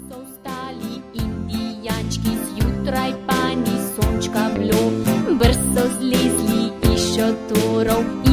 So stali indijančki zjutraj, pa ni sončka bilo, brzo zlezli iz šotorov.